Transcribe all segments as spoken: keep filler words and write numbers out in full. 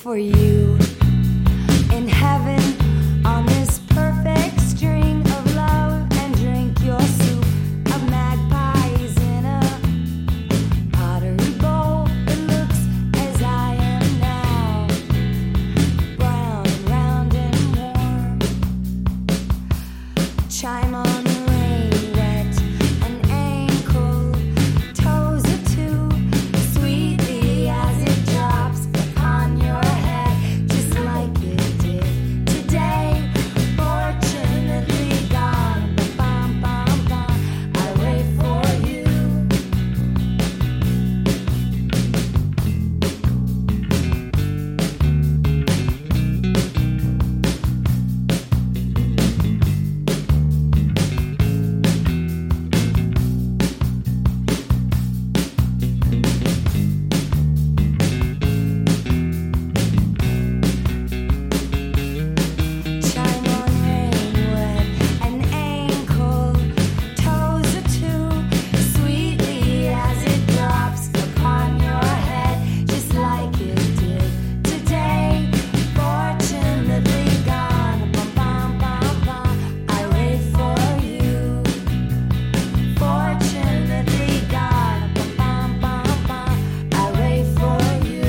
for you in heaven on this perfect string of love, and drink your soup of magpies in a pottery bowl. It looks as I am now, brown and round and warm. Chime on the rain, wet and ankle, toes or two, sweetly as it drops upon your head, just like it did today. Fortunately gone, bum, bum, bum, I wait for you. Chime on rain, wet and ankle, toes or two, sweetly as it drops upon your head, just like it did today. Fortunately gone, bum, bum, bum, bum, I wait for you. Fortunately gone, bum, bum, bum, bum, I wait for you.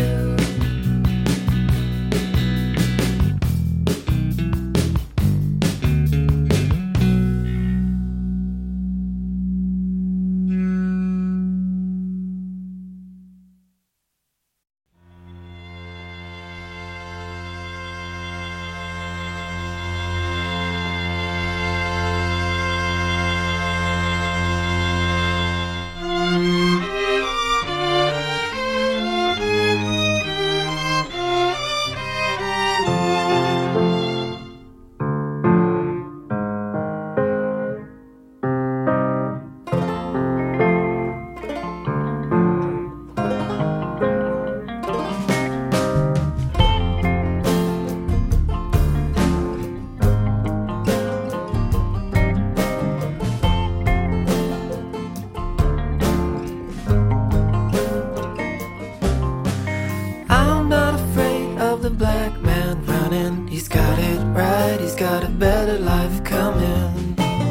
I'm not afraid of the black man running. He's got it right, he's got a better life coming.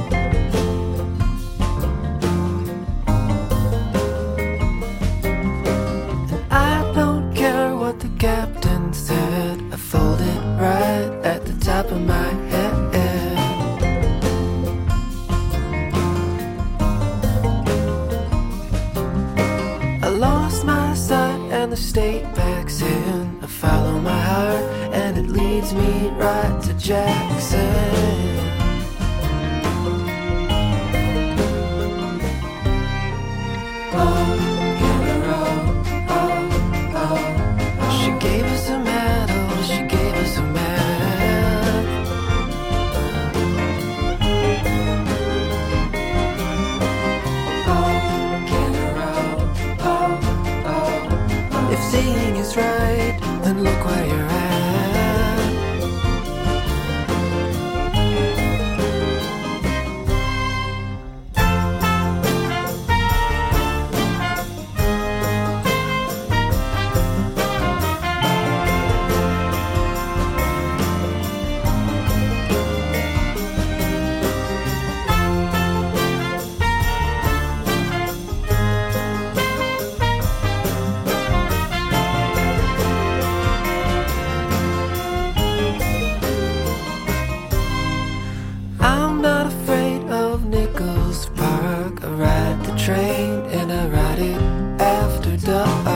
And I don't care what the captain said, I fold it right at the top of my head. I lost my sight and the state backs in. I follow my heart and it leads me right to Jackson. Oh, hero, oh, oh. She gave us a medal, she gave us a man. Oh, hero, oh, oh. If seeing is right, then look where you're at. I'm not afraid of Nichols Park. I ride the train and I ride it after dark.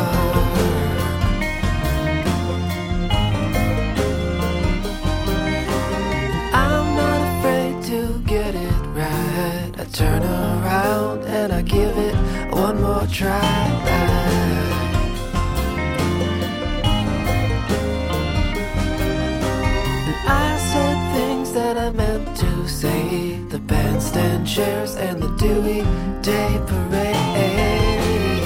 I'm not afraid to get it right. I turn around and I give it one more try. I said things that I meant to say. The bandstand chairs and the Dewey Day Parade.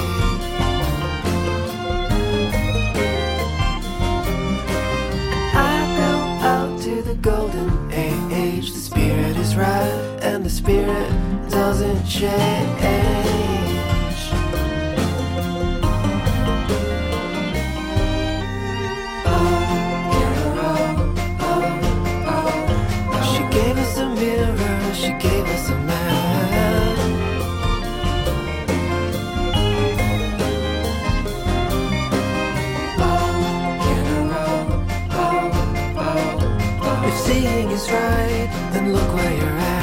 I go out to the golden age. The spirit is right and the spirit doesn't change. Oh, then look where you're at.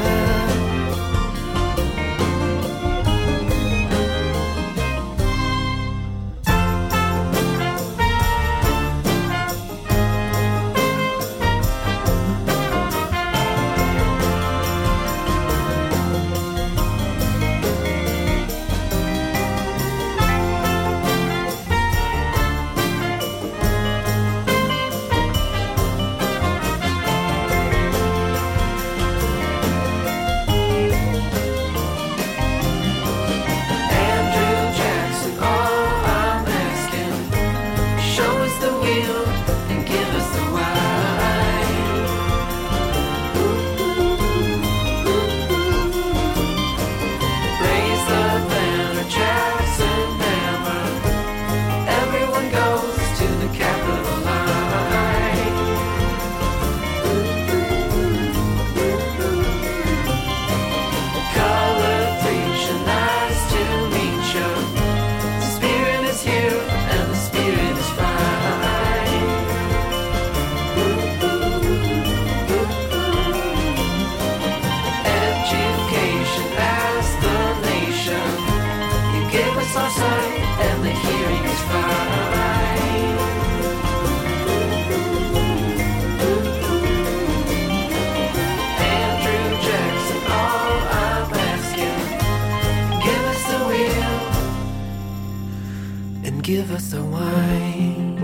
Give us the wine.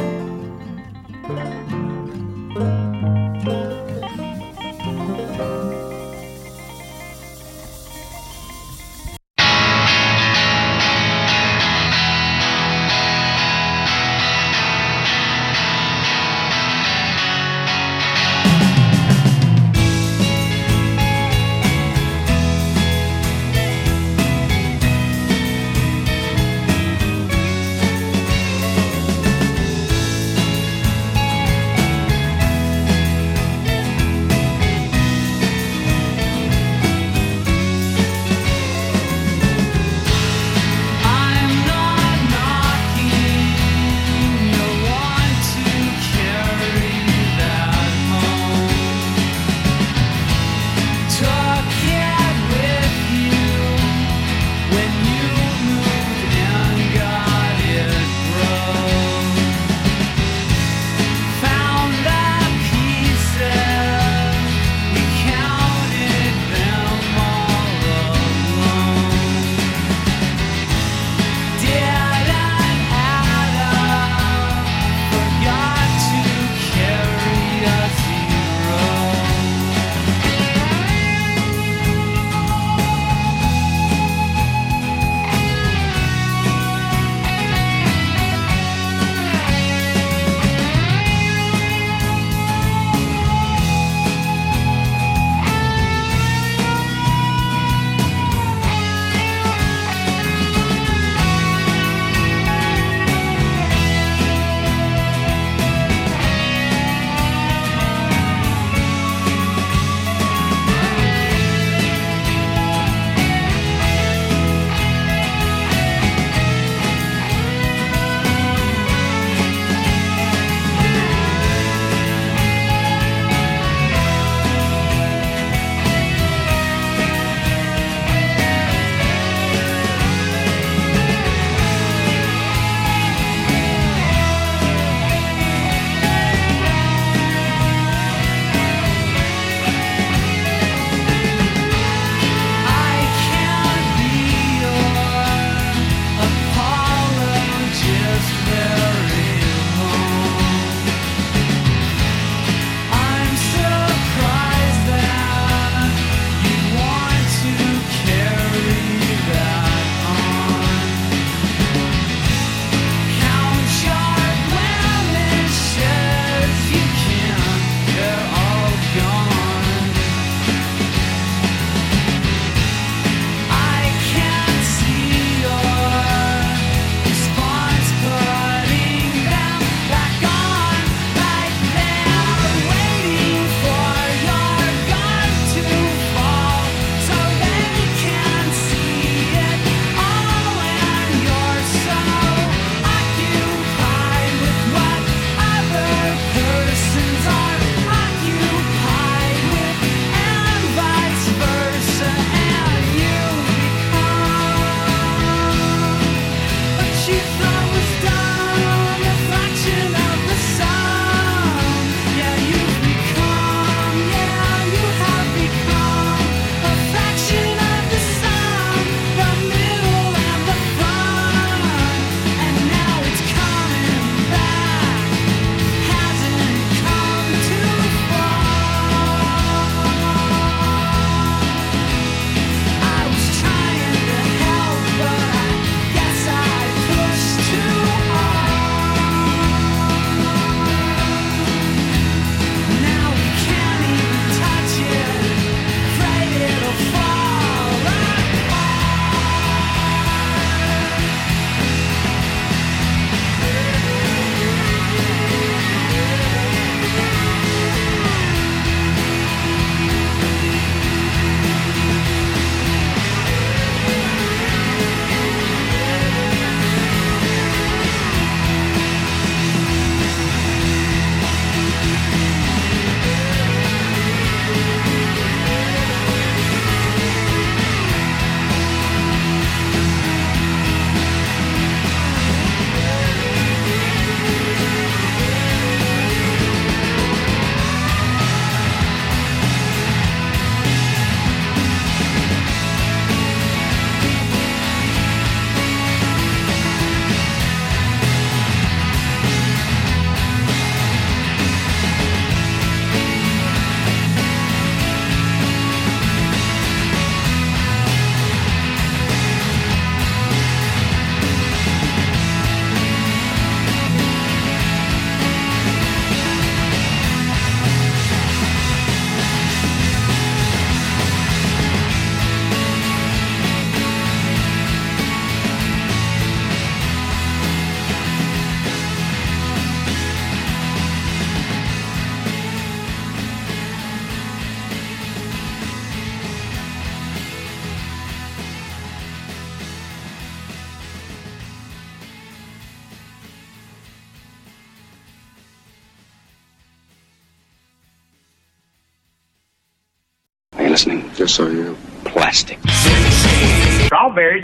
listening? Yes, I am. Plastic. Strawberries.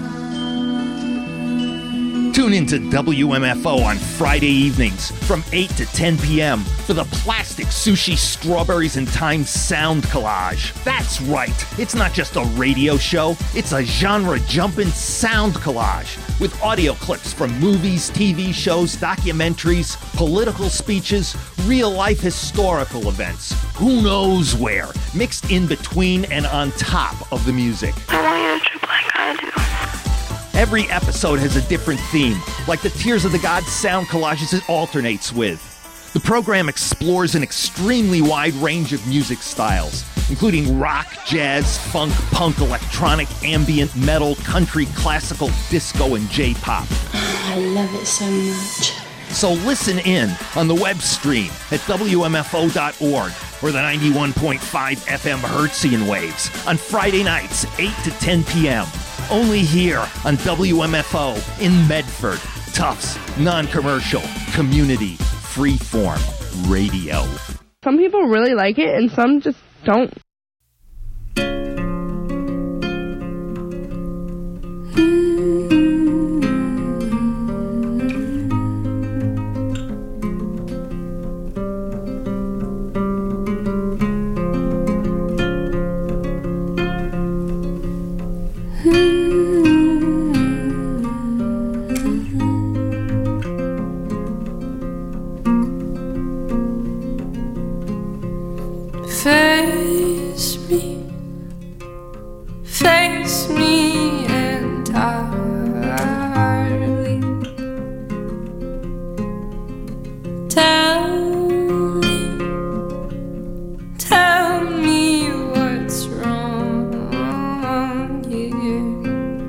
Tune into W M F O on Friday evenings from eight to ten p.m. for the Plastic Sushi Strawberries and Time Sound Collage. That's right, it's not just a radio show, it's a genre-jumping sound collage with audio clips from movies, T V shows, documentaries, political speeches, real-life historical events, who knows where, mixed in between and on top of the music. I want you to trip like I do. Every episode has a different theme, like the Tears of the Gods sound collages it alternates with. The program explores an extremely wide range of music styles, including rock, jazz, funk, punk, electronic, ambient, metal, country, classical, disco, and J-pop. I love it so much. So listen in on the web stream at W M F O dot org or the ninety-one point five F M Hertzian waves on Friday nights, eight to ten p.m. Only here on W M F O in Medford. Tufts, non-commercial, community, freeform radio. Some people really like it and some just don't. Face me, face me entirely. Tell me, tell me what's wrong here.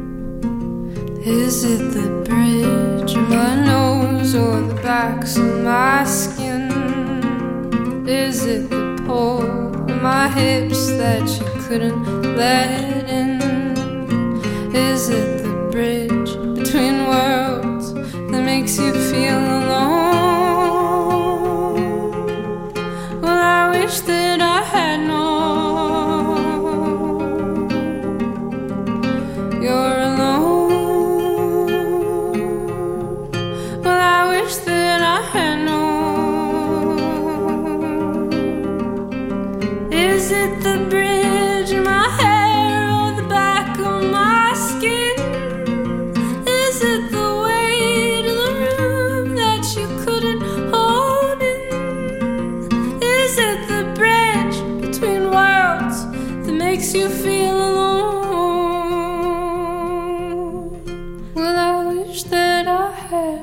Is it the bridge of my nose or the backs of my skin? Is it the pole of my hips that you couldn't let in? Is it the bridge between worlds that makes you feel alone? Well, I wish that I had known you're alone. Well, I wish that I had known. Is it the bridge in my hair or the back of my skin? Is it the weight of the room that you couldn't hold in? Is it the bridge between worlds that makes you feel alone? Well, I wish that I had.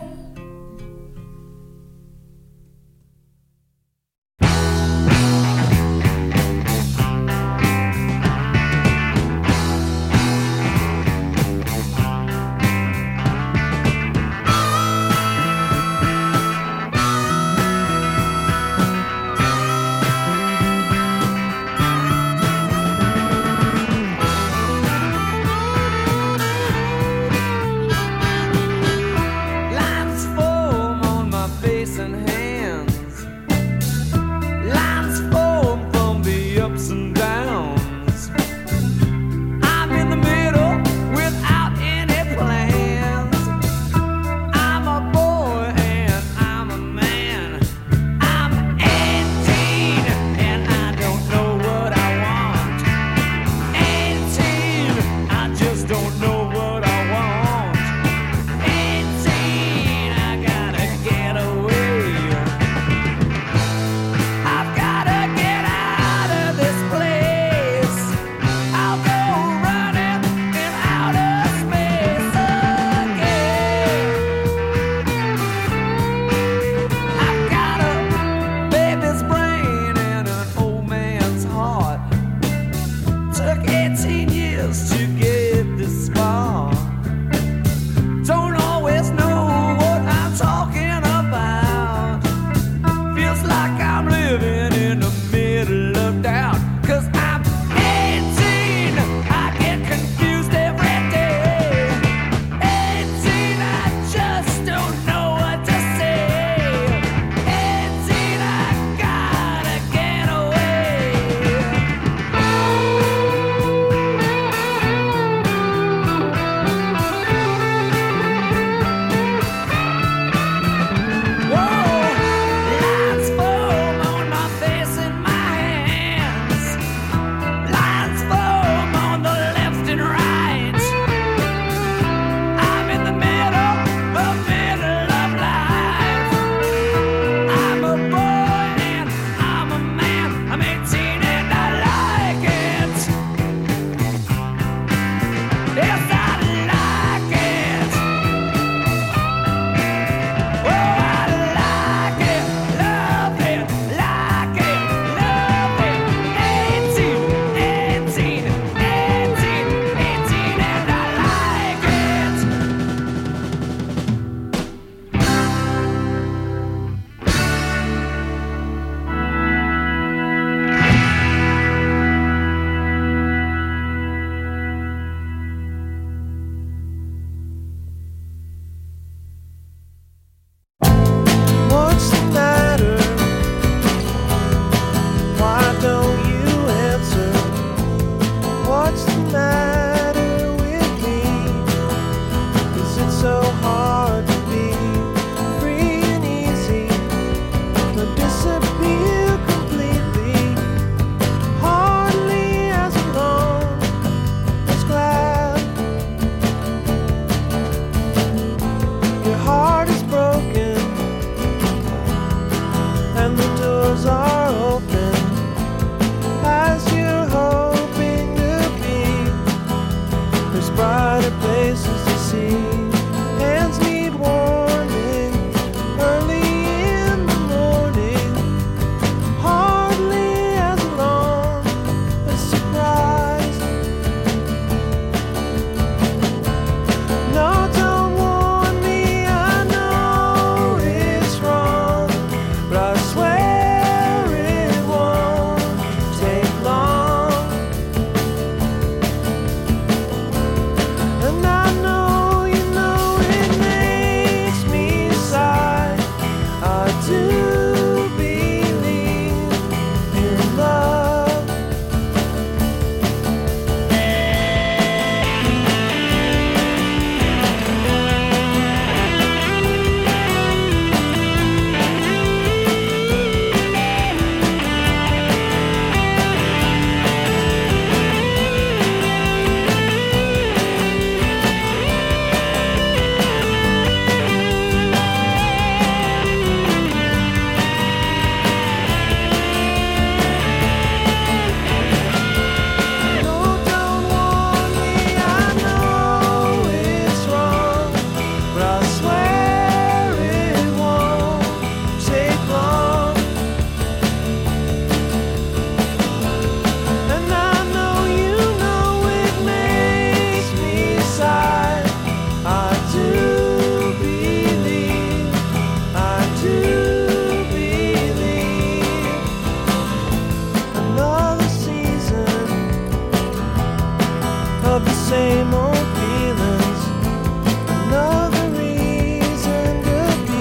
same old feelings. Another reason to be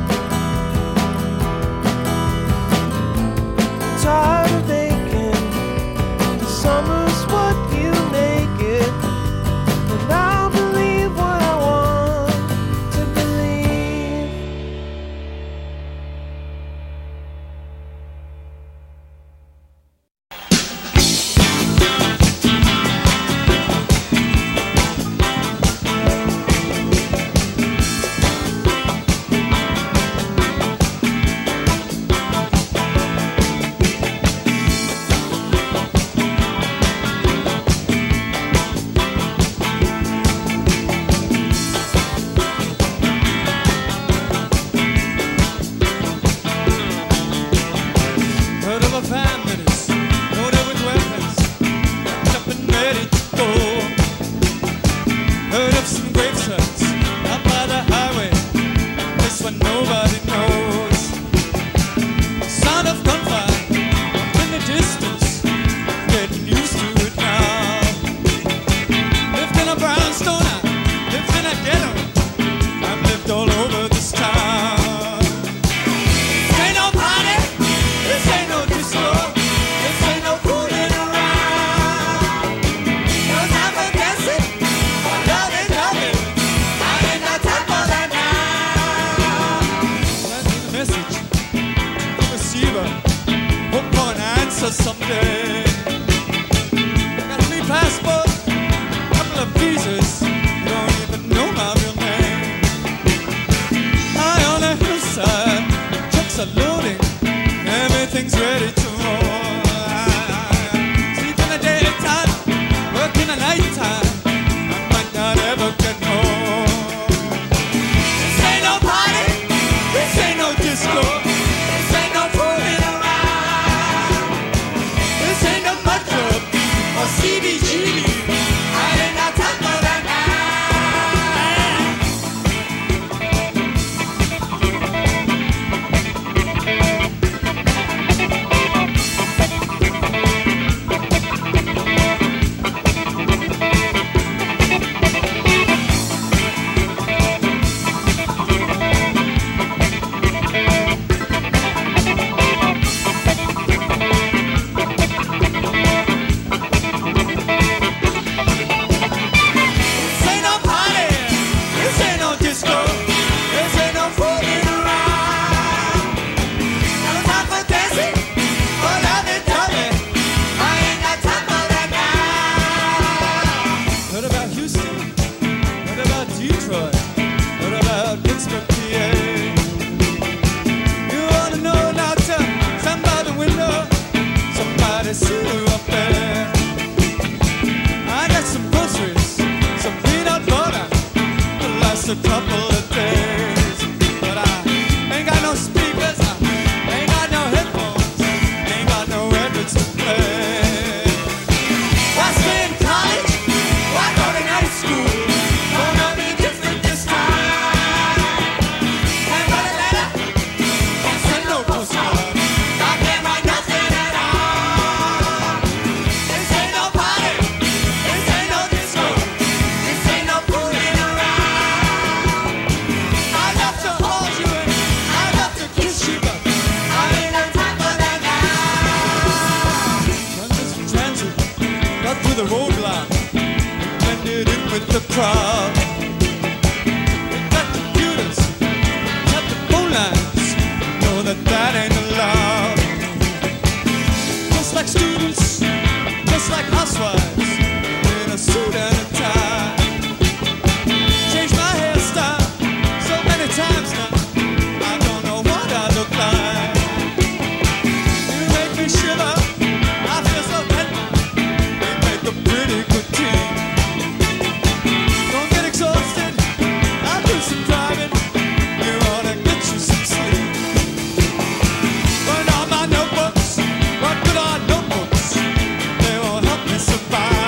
tired of aching. The summer's what you make it, and I'll believe what I want to believe. Heard of a van that is loaded with weapons, packed up and ready to go. Heard of some grave sites out by the highway, this one nobody knows. Sound of gunfire up in the distance, getting used to it now. Lived in a brownstone, I lived in a ghetto, I've lived all over this town. This ain't no party, this ain't no disco, this ain't no fooling around. No time for dancing, or loving, loving, I ain't got time for that now. Sending a message to the receiver, hope for an answer someday. Got a free passport, couple of visas, you don't even know my real name. High on the hillside, trucks are loading, everything's ready to roll. Sleep in the daytime, work in the nighttime, I might not ever get home. This ain't no party, this ain't no disco, this ain't no fooling around. This ain't no mud club or C B G B, I ain't got time for that now. This ain't no party, this ain't no disco, this ain't no fooling around. No time for dancing, or loving, loving, I ain't got time for that now. Heard about Houston, heard about Detroit, heard about Pittsburgh, P A. You wanna know now, tell stand by the window, somebody see you up there. I got some groceries, some peanut butter, will last a couple of days. But I ain't got no speakers, I ain't got no headphones, ain't got no records to play. Why stay in college? Why go to night school? Gonna be different this time. Can't write a letter, can't send no postcard, I can't write nothing at all. This ain't no party, this ain't no disco, this ain't no fooling around. I love to hold you and I love to kiss you, but I ain't got time for that now. London's for transit, got through the roadblock, blended in with the crowd. We got computers, got the phone lines, know that that ain't allowed. Just like students, just like housewives, in a suit and a tie. Changed my hairstyle so many times now, I don't know what I look like. You make me shiver, I feel so bad. We make a pretty good team. Don't get exhausted, I'll do some driving. You wanna get you some sleep. Burn all my notebooks, what good are notebooks? They won't help me survive.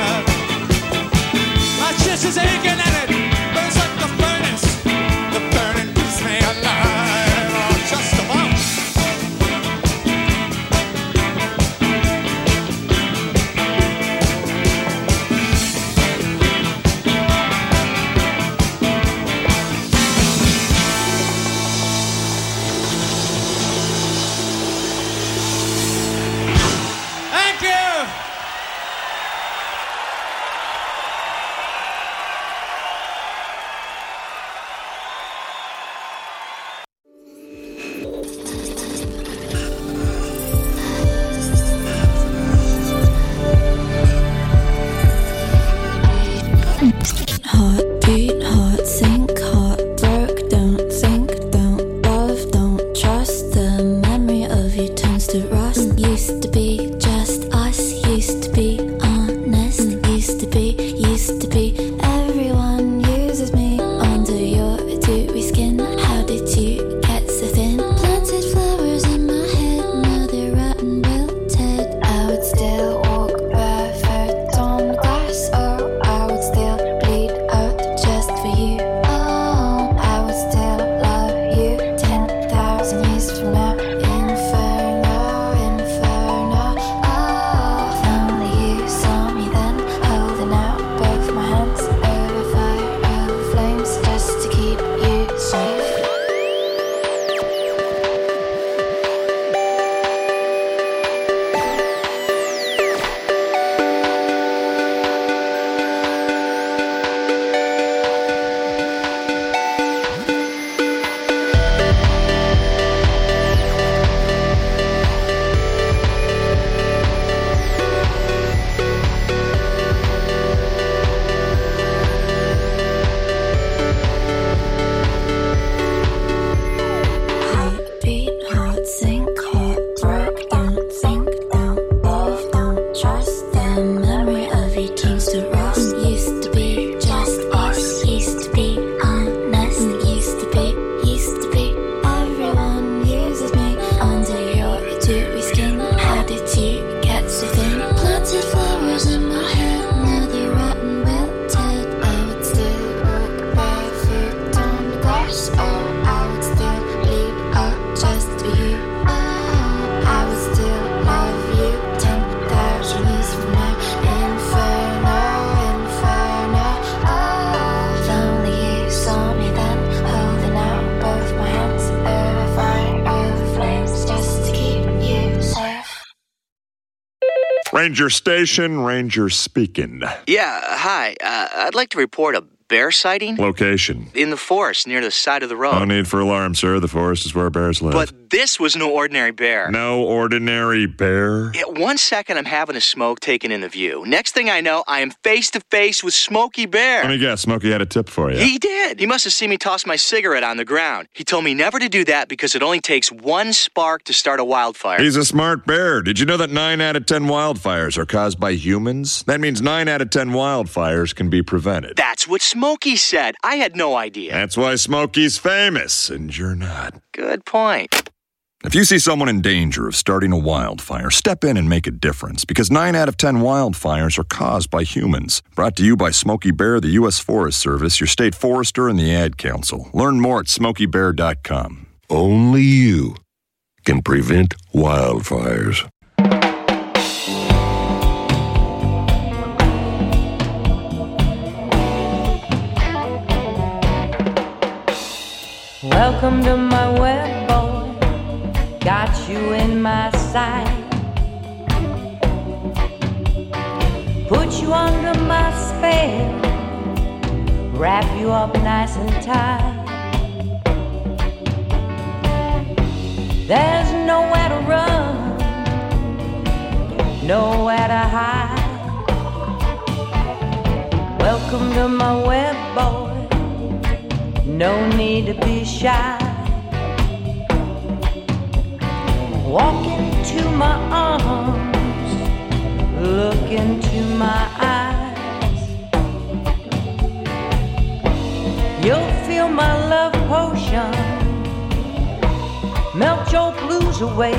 memory of you turns to rust. Used to be just us. Used to be honest. Used to be, used to be. Everyone uses me under your dewy skin. How did you get so thin? Planted flowers in my head, now they're rotten, wilted. I would still look barefoot on the grass. Oh, I would still bleed out just for you. Oh, I would still love you ten thousand years from now. Inferno, inferno. Oh, if only you saw me then, holding out both my hands over fire, over flames, just to keep you safe. Ranger Station, Ranger speaking. Yeah, hi. Uh, I'd like to report a bear sighting. Location. In the forest near the side of the road. No need for alarm, sir. The forest is where bears live. But this was no ordinary bear. No ordinary bear? Yeah, one second I'm having a smoke taken in the view. Next thing I know, I am face to face with Smokey Bear. Let me guess, Smokey had a tip for you. He did. He must have seen me toss my cigarette on the ground. He told me never to do that because it only takes one spark to start a wildfire. He's a smart bear. Did you know that nine out of ten wildfires are caused by humans? That means nine out of ten wildfires can be prevented. That's what Smokey said. I had no idea. That's why Smokey's famous, and you're not. Good point. If you see someone in danger of starting a wildfire, step in and make a difference, because nine out of ten wildfires are caused by humans. Brought to you by Smokey Bear, the U S Forest Service, your state forester, and the Ad Council. Learn more at smokey bear dot com. Only you can prevent wildfires. Welcome to my web, boy. Got you in my sight. Put you under my spell. Wrap you up nice and tight. There's nowhere to run, nowhere to hide. Welcome to my web, boy. No need to be shy. Walk into my arms, look into my eyes. You'll feel my love potion melt your blues away.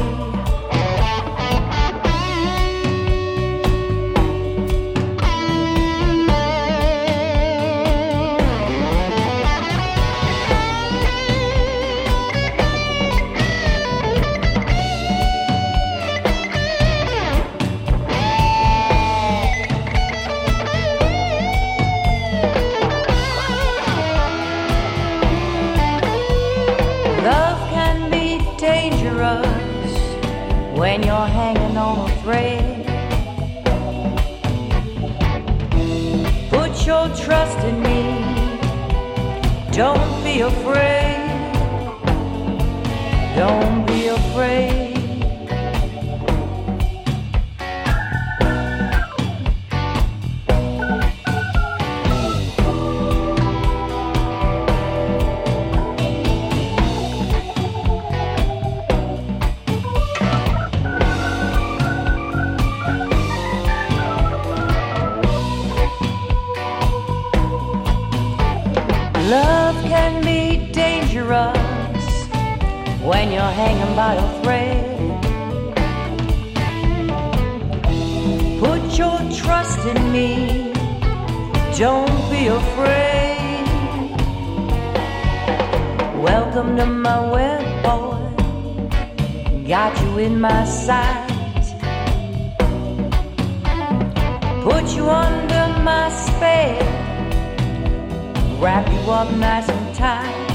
When you're hanging on a thread, put your trust in me. Don't be afraid. Don't be afraid. Love can be dangerous when you're hanging by a thread. Put your trust in me. Don't be afraid. Welcome to my web, boy. Got you in my sight. Put you under my spell. Wrap you up nice and tight.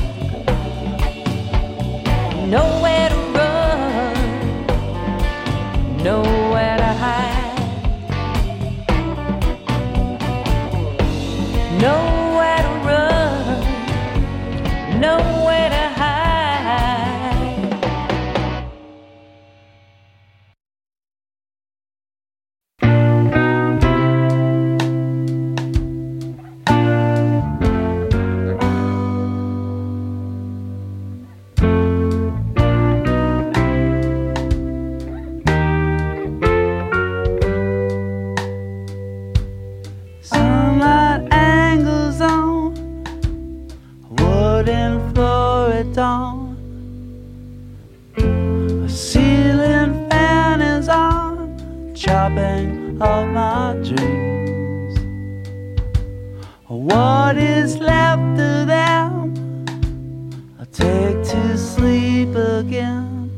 Nowhere to run, nowhere to hide. Nowhere to run, nowhere to hide. is left of them, I take to sleep again,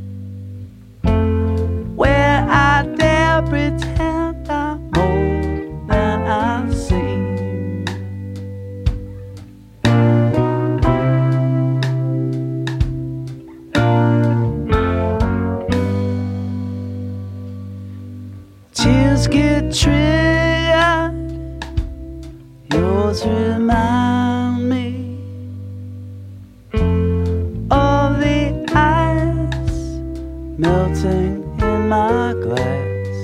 where I dare pretend I'm more than I seem. Tears get triggered, yours remind me of the ice melting in my glass,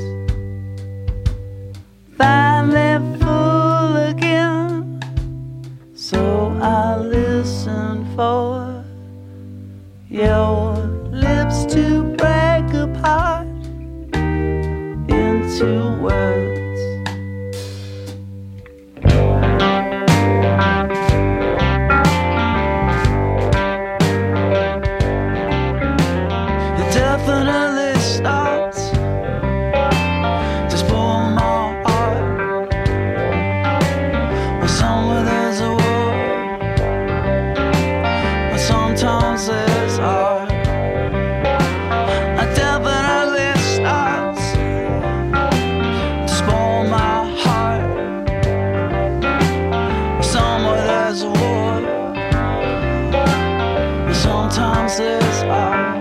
finally full again, so I listen for your lips to break apart into words. It definitely starts to spoil my heart when somewhere there's a war, when sometimes there's art. It definitely starts to spoil my heart when somewhere there's a war, when sometimes there's art.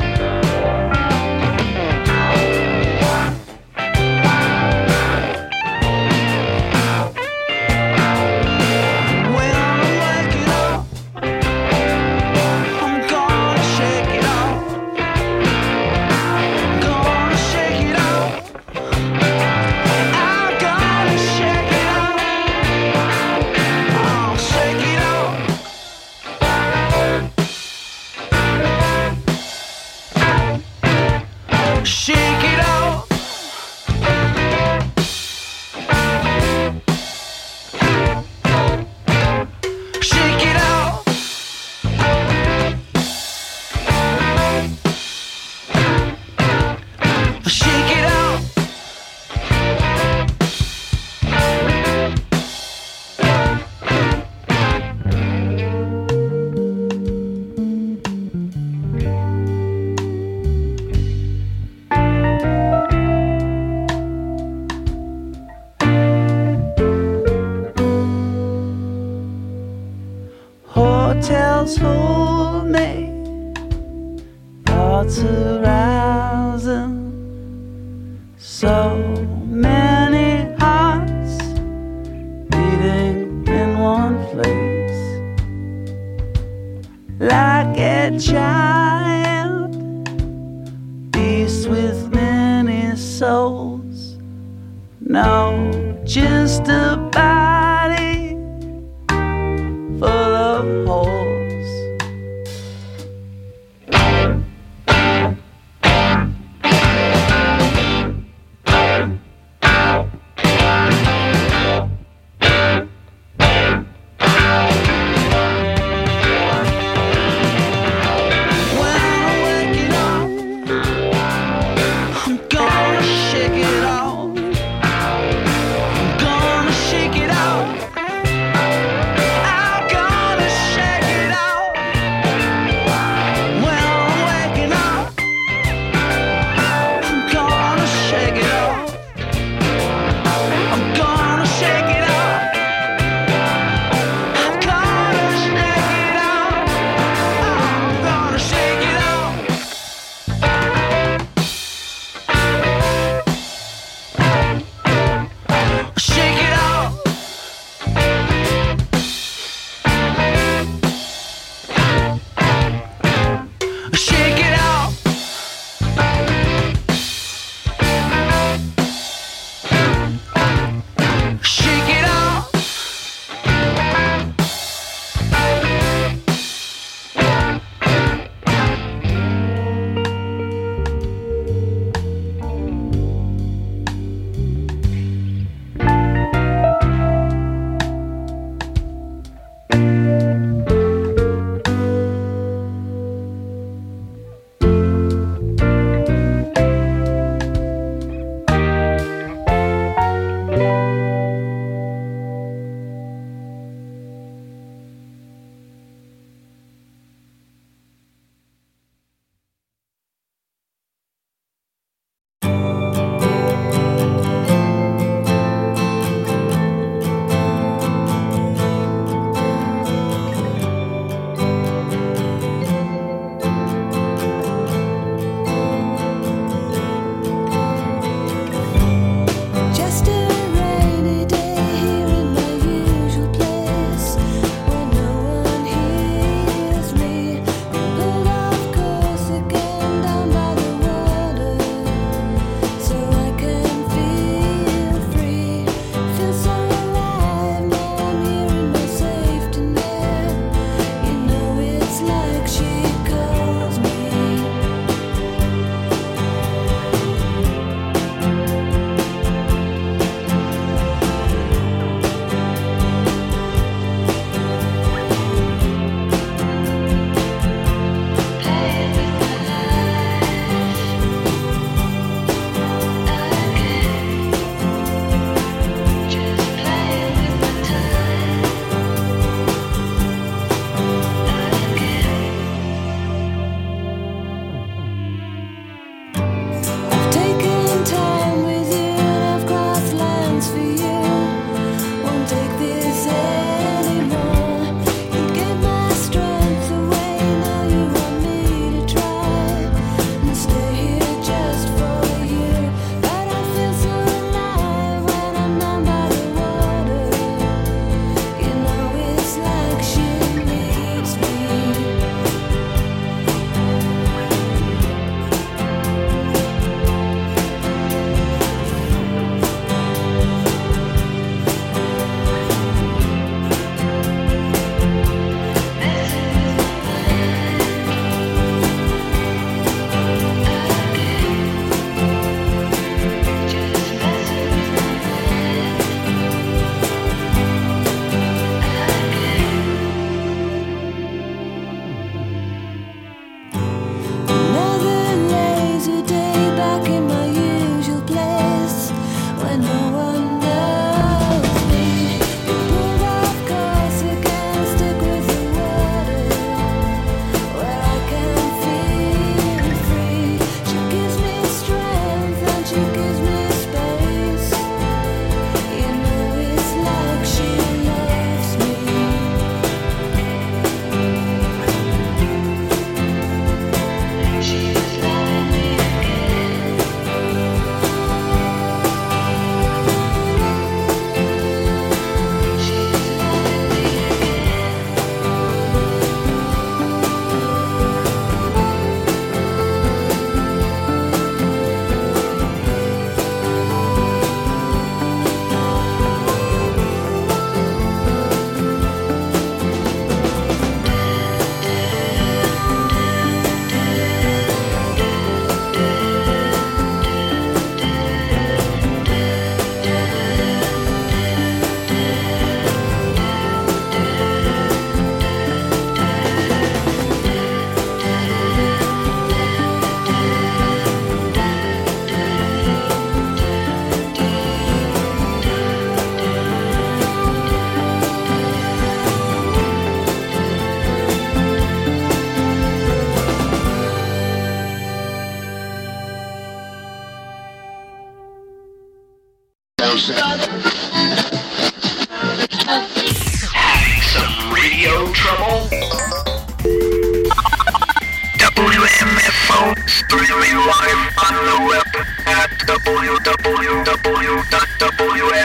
Shake it off. Shake it off. Shake it off. Hotels hold me, thoughts arousing, so many hearts beating in one place, like a giant beast with many souls. No, just a body full of holes. When I'm waking up, I'm gonna shake it off. I'm gonna shake it off.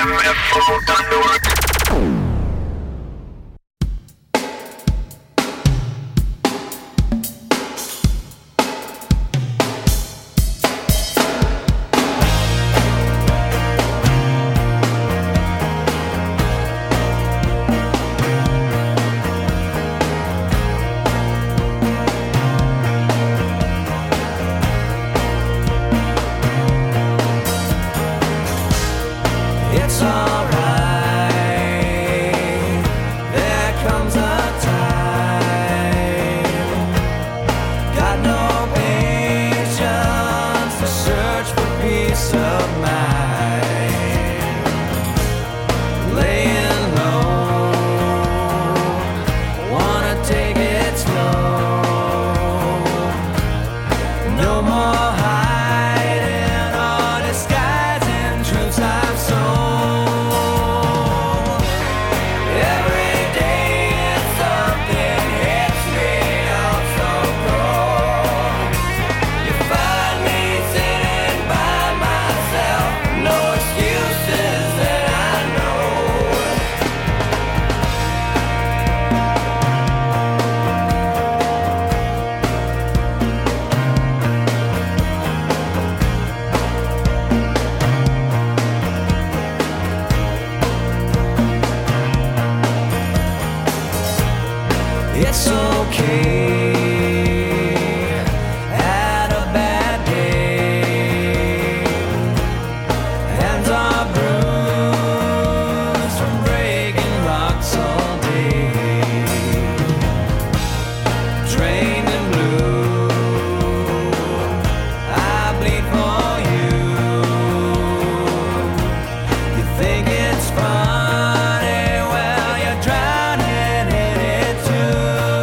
M F O dot org. It's alright. There comes a time. Got no patience to search for peace of mind. Laying low, wanna take it slow. No more hiding or disguising truths I've sown. It's okay. Had a bad day. Hands are bruised from breaking rocks all day. Drained and blue, I bleed for you. You think it's funny, well, you're drowning in it too.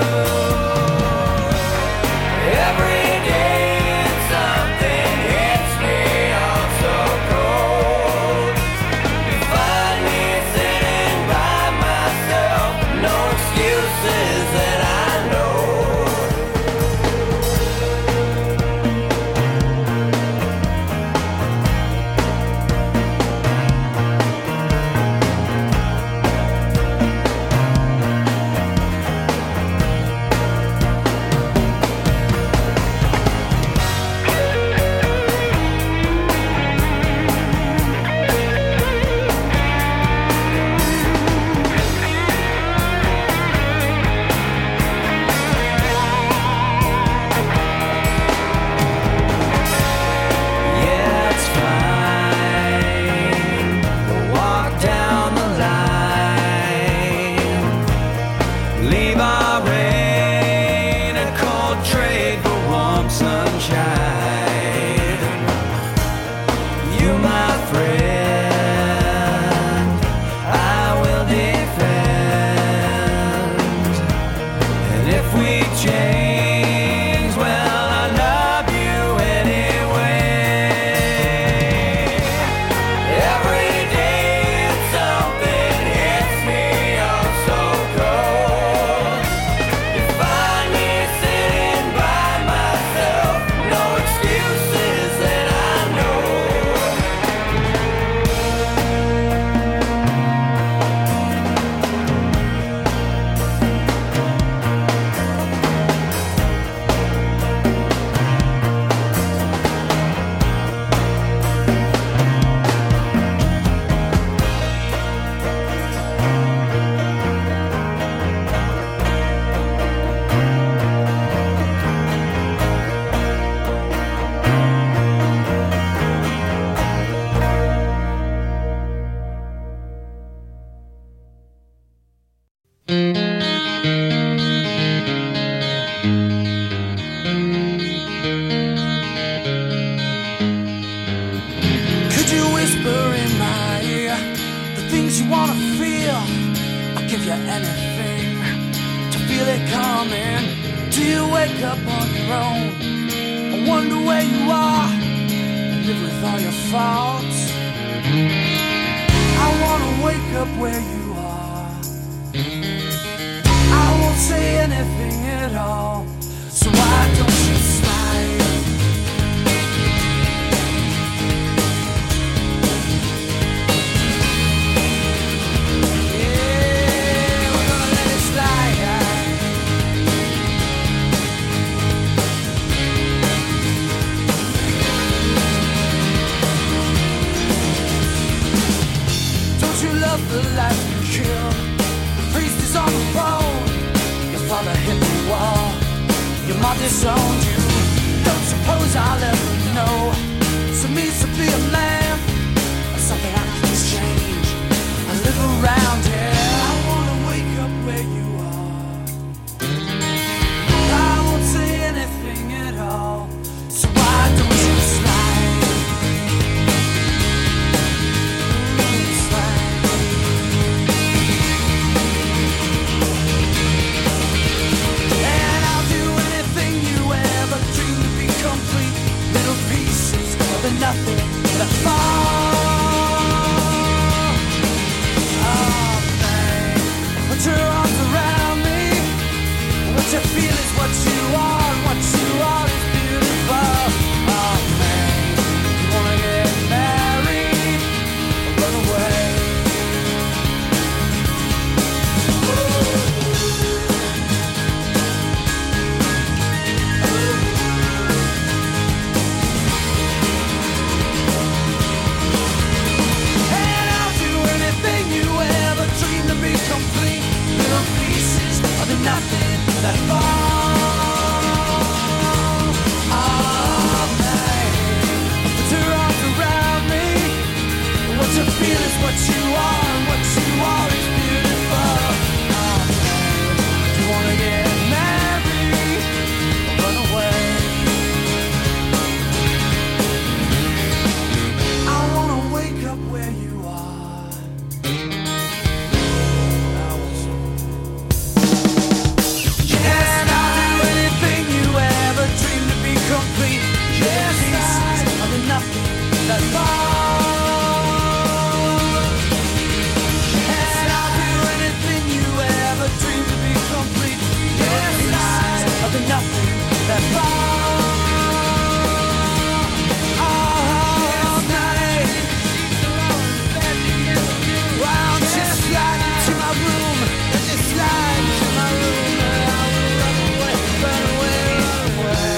Every day something hits me all so cold. You find me sitting by myself, no excuses that I know. Yeah, it's fine. We'll walk down the line. Leave our rain and cold trade for warm sunshine. You, my friend, I will defend. And if we change, well, I love you anyway. Every day something hits me all so cold. You find me sitting by myself, no excuses that I know. Could you whisper in my ear the things you wanna feel? I'll give you anything to feel it coming. Do you wake up on your own? I wonder where you are and live with all your faults. I wanna wake up where you are. I won't say anything at all. So why don't you smile? you love the life you kill? The priest is on the throne. Your father hit the wall. Your mom disowned you. Don't suppose I'll ever know. So means to be a man, or something I can just change. I live around here. I wanna wake up where you are. I won't say anything at all. So why don't you slide? Slide. And I'll do anything you ever dreamed to be complete. Little pieces of the nothing that fall. Oh man, put your arms around me. What you feel is what you are. What you are is beautiful. Oh man, you wanna get married or run away? And I'll do anything you ever dreamed to be complete. Little pieces of the nothing that fall. Oh man, put your arms around me. What you feel is what you are, and what you are is beautiful. Oh man, do you wanna get married or run away? I wanna wake up where you are. I was Yes, I'll do anything you ever dreamed to be complete. Yes, pieces of the nothing that fall. Yes, I'll do anything you ever dreamed to be complete. Yes, pieces of the nothing that fall. Oh, night. Wow, just slide into my room. Just slide into my room. Run away, run away, run away.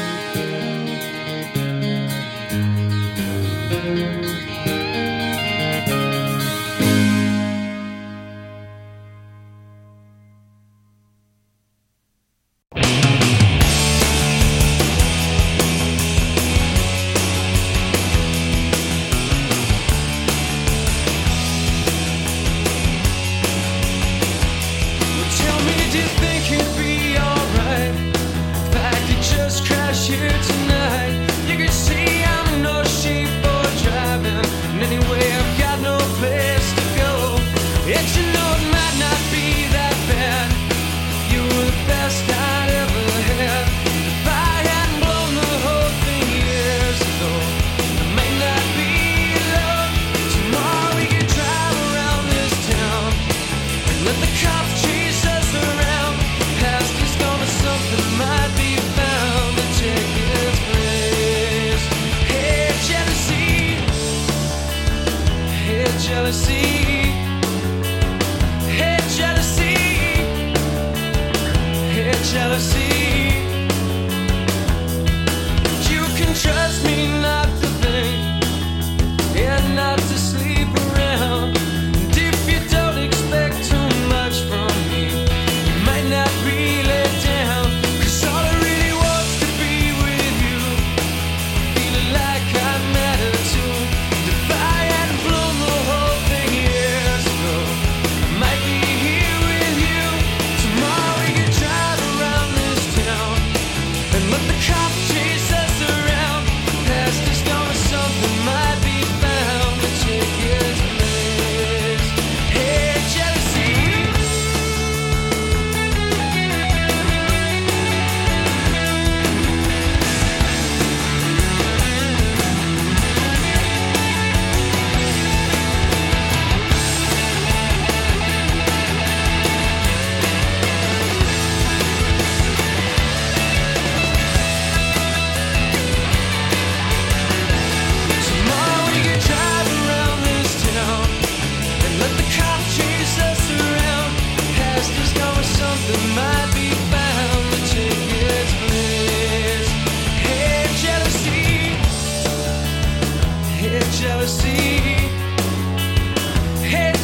Tell me, do you think you'd be alright if I could just crash here tonight? You could see I'm in no shape for driving, and anyway I've got no place to go. Yet you know it might not be that bad. You were the best I'd ever had. If I hadn't blown the whole thing years ago, it may not be love. Tomorrow we could drive around this town and let the cops chase us around. Past is gonna something might be found to take its place. Hey jealousy, hey jealousy.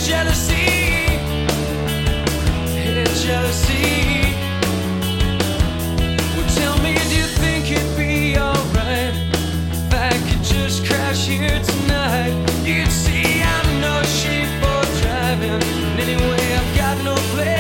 jealousy. Hey, jealousy. Well, tell me, do you think it'd be alright if I could just crash here tonight? You'd see I'm no sheep for driving. And anyway, I've got no place